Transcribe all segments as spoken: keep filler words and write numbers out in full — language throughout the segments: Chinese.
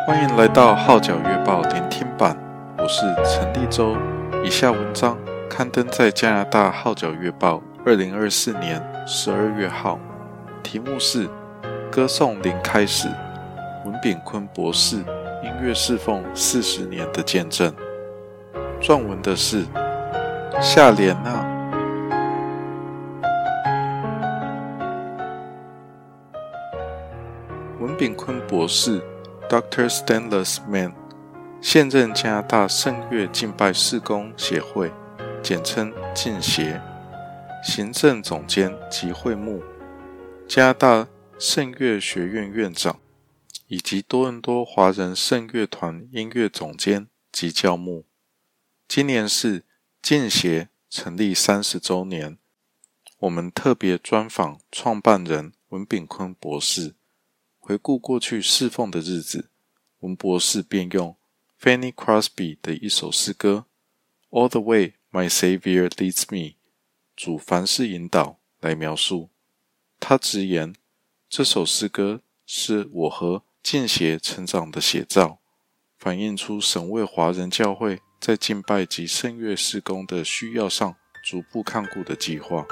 欢迎来到号角月报聆听版，我是陈立洲。以下文章刊登在加拿大号角月报二零二四年十二月号，题目是歌颂零开始，文炳坤博士音乐侍奉四十年的见证。撰文的是夏莲娜。文炳坤博士 Doctor Stainless Man， 现任加拿大圣乐敬拜事工协会，简称敬协，行政总监及会牧，加拿大圣乐学院院长，以及多伦多华人圣乐团音乐总监及教牧。今年是敬协成立三十周年，我们特别专访创办人文炳坤博士。回顾过去侍奉的日子，文博士便用 Fanny Crosby 的一首诗歌 All the way my Savior leads me， 主凡事引导来描述。他直言，这首诗歌是我和敬协成长的写照，反映出神为华人教会在敬拜及圣乐事工的需要上逐步看顾的计划。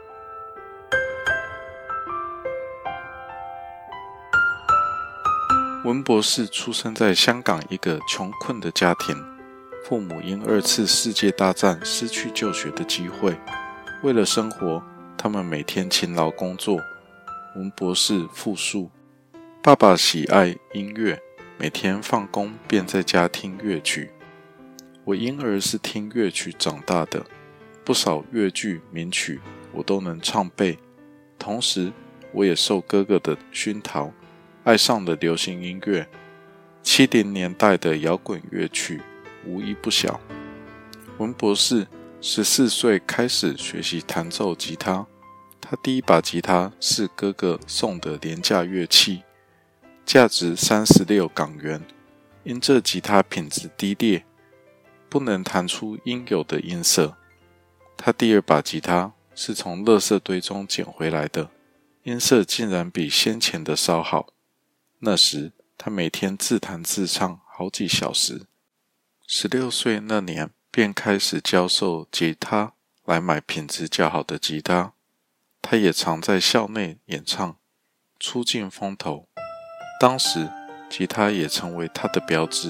文博士出生在香港一个穷困的家庭，父母因二次世界大战失去就学的机会，为了生活，他们每天勤劳工作。文博士复述，爸爸喜爱音乐，每天放工便在家听乐曲。我因而是听乐曲长大的，不少粤剧名曲我都能唱背，同时我也受哥哥的熏陶，爱上了流行音乐，七零年代的摇滚乐曲无一不晓。文博士十四岁开始学习弹奏吉他，他第一把吉他是哥哥送的廉价乐器，价值三十六港元，因这吉他品质低劣，不能弹出应有的音色。他第二把吉他是从垃圾堆中捡回来的，音色竟然比先前的稍好。那时他每天自弹自唱好几小时。十六岁那年便开始教授吉他，来买品质较好的吉他。他也常在校内演唱，出尽风头。当时吉他也成为他的标志。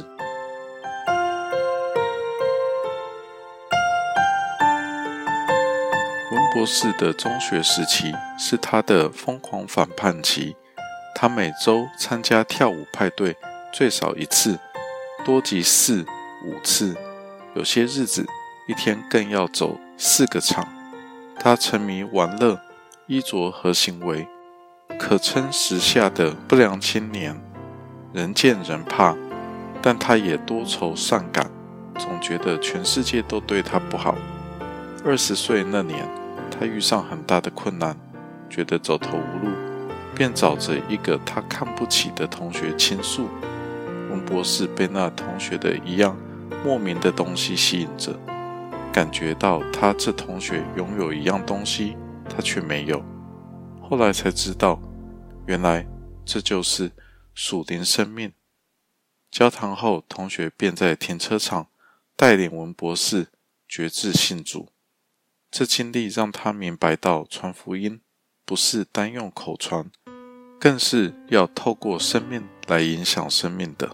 文博士的中学时期是他的疯狂反叛期，他每周参加跳舞派对最少一次，多极四五次，有些日子一天更要走四个场。他沉迷玩乐，衣着和行为可称时下的不良青年，人见人怕，但他也多愁善感，总觉得全世界都对他不好。二十岁那年，他遇上很大的困难，觉得走投无路，便找着一个他看不起的同学倾诉。文博士被那同学的一样莫名的东西吸引着，感觉到他这同学拥有一样东西，他却没有。后来才知道，原来这就是属灵生命。交谈后，同学便在停车场带领文博士决志信主。这经历让他明白到传福音不是单用口传，更是要透过生命来影响生命的。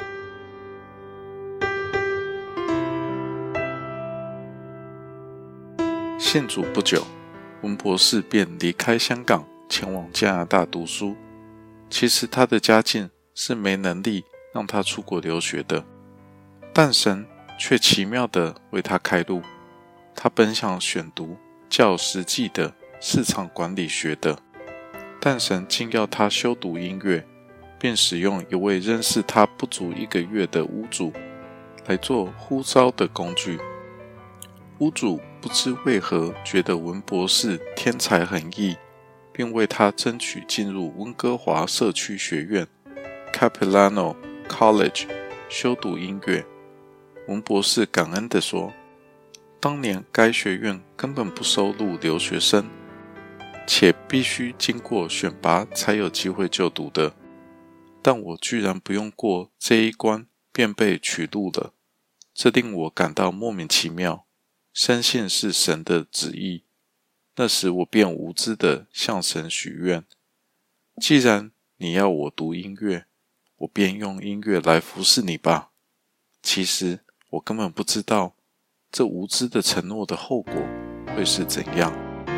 信主不久，文博士便离开香港，前往加拿大读书。其实他的家境是没能力让他出国留学的，但神却奇妙地为他开路。他本想选读较实际的市场管理学的，但神竟要他修读音乐，便使用一位认识他不足一个月的屋主来做呼召的工具。屋主不知为何觉得文博士天才横溢，并为他争取进入温哥华社区学院 Capilano College 修读音乐。文博士感恩地说，当年该学院根本不收录留学生，且必须经过选拔才有机会就读的，但我居然不用过这一关便被取录了，这令我感到莫名其妙，深信是神的旨意。那时我便无知地向神许愿，既然你要我读音乐，我便用音乐来服侍你吧。其实我根本不知道这无知的承诺的后果会是怎样。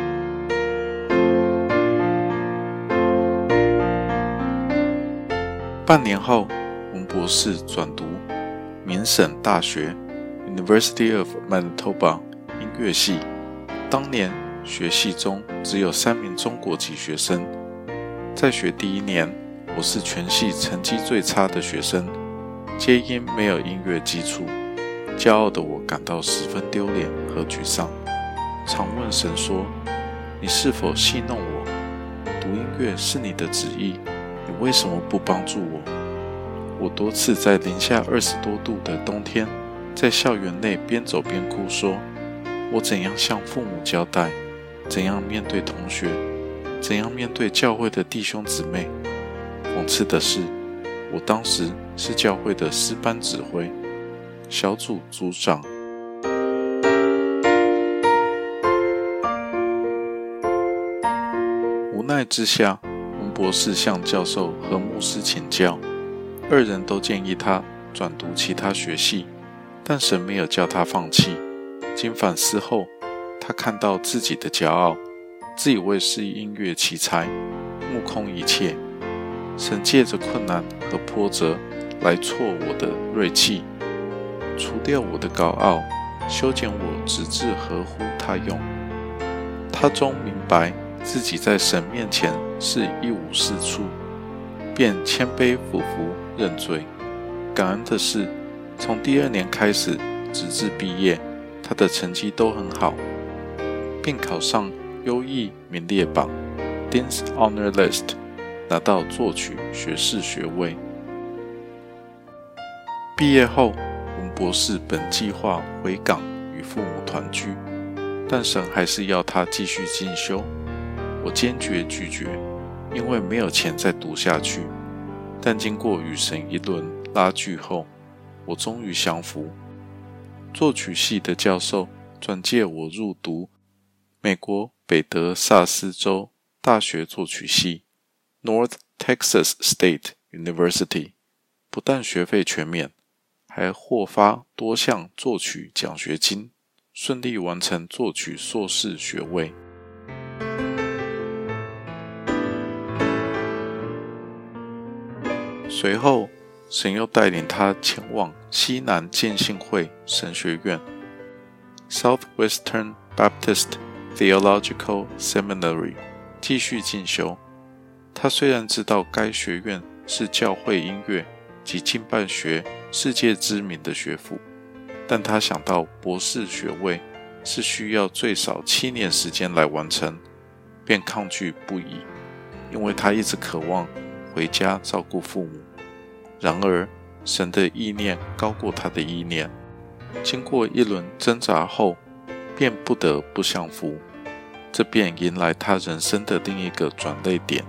半年后，文博士转读明省大学 University of Manitoba 音乐系。当年学系中只有三名中国籍学生，在学第一年，我是全系成绩最差的学生，皆因没有音乐基础，骄傲的我感到十分丢脸和沮丧，常问神说：你是否戏弄我？读音乐是你的旨意，你为什么不帮助我？我多次在零下二十多度的冬天，在校园内边走边哭说：我怎样向父母交代？怎样面对同学？怎样面对教会的弟兄姊妹？讽刺的是，我当时是教会的诗班指挥、小组组长。无奈之下，文博士向教授和牧师请教，二人都建议他转读其他学系，但神没有叫他放弃。经反思后，他看到自己的骄傲，自以为是音乐奇才，目空一切。神借着困难和波折来挫我的锐气，除掉我的高傲，修剪我直至合乎他用。他终明白自己在神面前是一无是处，便谦卑俯伏认罪。感恩的是，从第二年开始直至毕业，他的成绩都很好，并考上优异名列榜 Dean's Honor List， 拿到作曲学士学位。毕业后，文博士本计划回港与父母团聚，但神还是要他继续进修。我坚决拒绝，因为没有钱再读下去。但经过与神一轮拉锯后，我终于降服。作曲系的教授转介我入读美国北德萨斯州大学作曲系 North Texas State University， 不但学费全免，还获发多项作曲奖学金，顺利完成作曲硕士学位。随后，神又带领他前往西南建信会神学院 Southwestern Baptist Theological Seminary 继续进修。他虽然知道该学院是教会音乐及敬拜学世界知名的学府，但他想到博士学位是需要最少七年时间来完成，便抗拒不已，因为他一直渴望回家照顾父母。然而，神的意念高过他的意念，经过一轮挣扎后，便不得不降服。这便迎来他人生的另一个转捩点。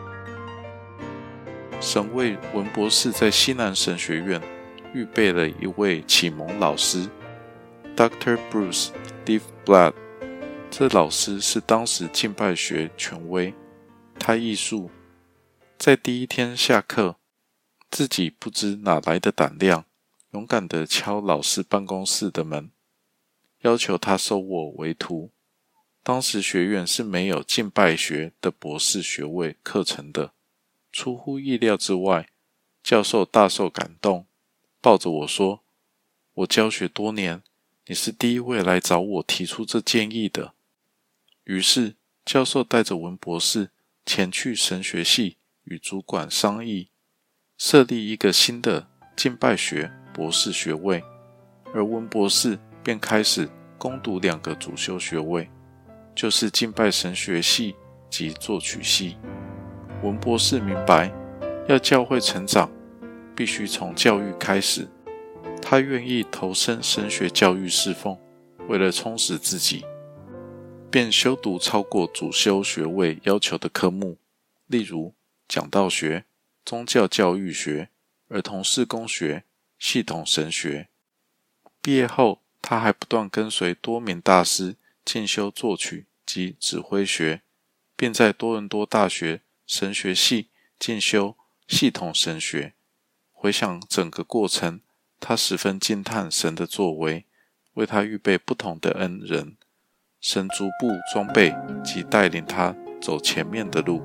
神为文博士在西南神学院预备了一位启蒙老师 Doctor Bruce Leafblad。 这老师是当时敬拜学权威，他忆述，在第一天下课，自己不知哪来的胆量，勇敢地敲老师办公室的门，要求他收我为徒。当时学院是没有敬拜学的博士学位课程的。出乎意料之外，教授大受感动，抱着我说：我教学多年，你是第一位来找我提出这建议的。于是，教授带着文博士前去神学系与主管商议，设立一个新的敬拜学博士学位，而文博士便开始攻读两个主修学位，就是敬拜神学系及作曲系。文博士明白，要教会成长，必须从教育开始。他愿意投身神学教育侍奉，为了充实自己，便修读超过主修学位要求的科目，例如讲道学、宗教教育学、儿童事工学、 系统神学。毕业后，他还不断跟随多名大师进修作曲及指挥学，并在多伦多大学神学系进修系统神学。回想整个过程，他十分惊叹神的作为，为他预备不同的恩人，神逐步装备及带领他走前面的路。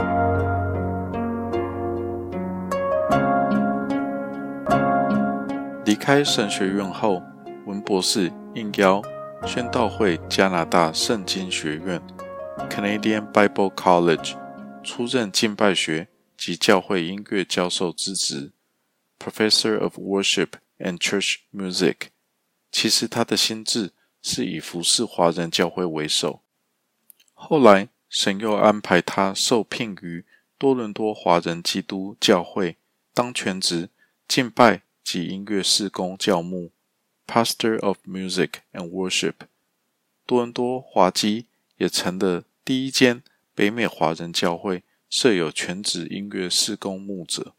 离开神学院后，文博士应邀宣道会加拿大圣经学院 Canadian Bible College 出任敬拜学及教会音乐教授之职 Professor of Worship and Church Music。 其实他的心志是以服侍华人教会为首，后来神又安排他受聘于多伦多华人基督教会当全职敬拜及音乐事工教牧 Pastor of Music and Worship。 多伦多华基也成了第一间北美华人教会设有全职音乐事工牧者。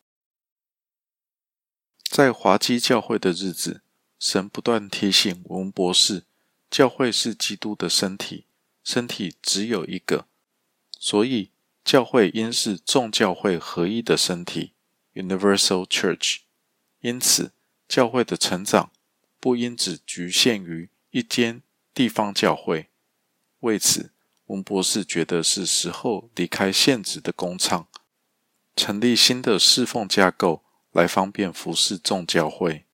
在华基教会的日子，神不断提醒文博士，教会是基督的身体，身体只有一个，所以教会应是众教会合一的身体 Universal Church。 因此教会的成长不应只局限于一间地方教会。为此，文博士觉得是时候离开现职的工厂，成立新的侍奉架构，来方便服侍众教会。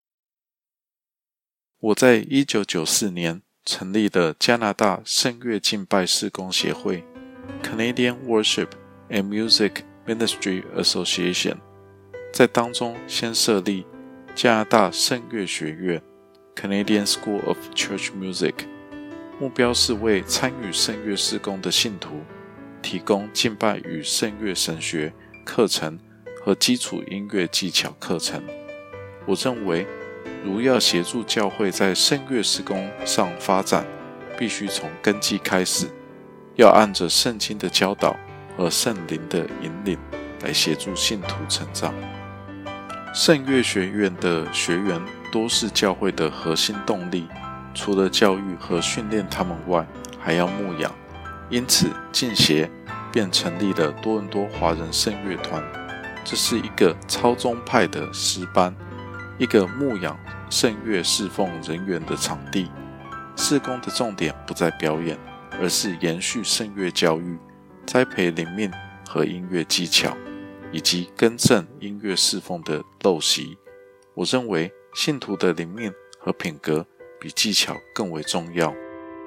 我在一九九四年成立了加拿大圣乐敬拜事工协会 Canadian Worship and Music Ministry Association， 在当中先设立加拿大圣乐学院 Canadian School of Church Music， 目标是为参与圣乐事工的信徒提供敬拜与圣乐神学课程和基础音乐技巧课程。我认为如要协助教会在圣乐事工上发展，必须从根基开始，要按着圣经的教导和圣灵的引领来协助信徒成长。圣乐学院的学员多是教会的核心动力，除了教育和训练他们外，还要牧养，因此进协便成立了多伦多华人圣乐团。这是一个超宗派的诗班，一个牧养圣乐侍奉人员的场地。事工的重点不在表演，而是延续圣乐教育，栽培灵命和音乐技巧，以及更正音乐侍奉的陋习。我认为信徒的灵命和品格比技巧更为重要。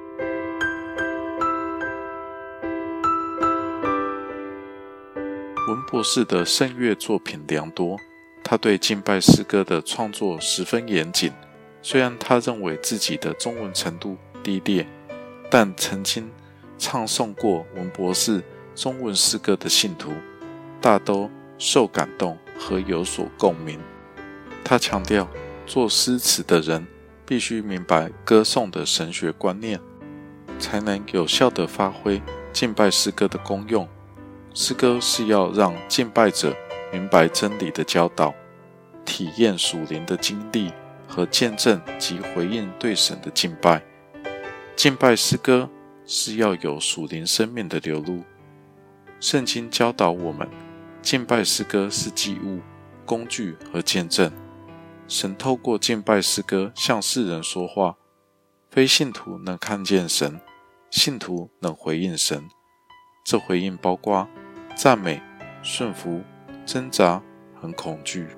文博士的圣乐作品良多，他对敬拜诗歌的创作十分严谨。虽然他认为自己的中文程度低劣，但曾经唱诵过文博士中文诗歌的信徒大都受感动和有所共鸣。他强调，做诗词的人必须明白歌颂的神学观念，才能有效地发挥敬拜诗歌的功用。诗歌是要让敬拜者明白真理的教导，体验属灵的经历和见证及回应对神的敬拜。敬拜诗歌是要有属灵生命的流露。圣经教导我们，敬拜诗歌是祭物、工具和见证。神透过敬拜诗歌向世人说话，非信徒能看见神，信徒能回应神。这回应包括赞美、顺服、挣扎和恐惧。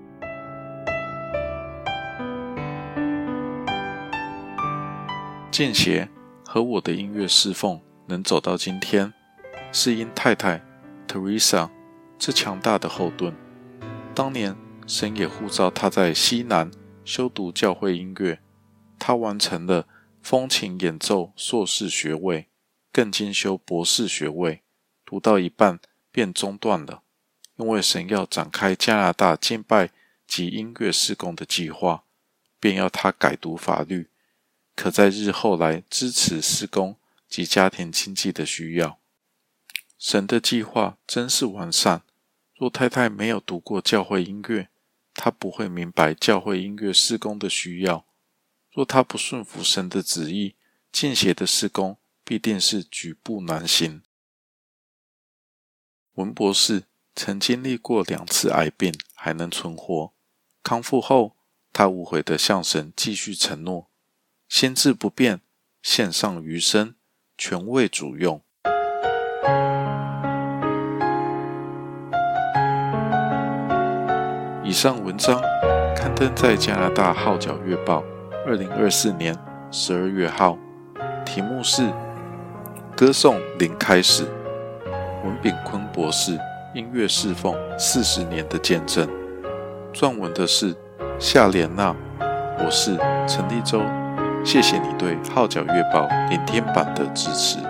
进协和我的音乐侍奉能走到今天，是因太太 Teresa 这强大的后盾。当年神也呼召他在西南修读教会音乐，他完成了风琴演奏硕士学位，更进修博士学位，读到一半便中断了，因为神要展开加拿大敬拜及音乐事工的计划，便要他改读法律，可在日后来支持事工及家庭经济的需要。神的计划真是完善，若太太没有读过教会音乐， 他不会明白教会音乐事工的需要。若他不顺服神的旨意，进邪的事工必定是举步难行。文博士曾经历过两次癌病，还能存活。康复后，他无悔地向神继续承诺，心志不变，献上余生，全为主用。以上文章刊登在加拿大号角月报二零二四年十二月号，题目是歌颂零开始，文炳坤博士音乐侍奉四十年的见证。撰文的是夏莲娜，我是陈立洲，谢谢你对号角月报聆听版的支持。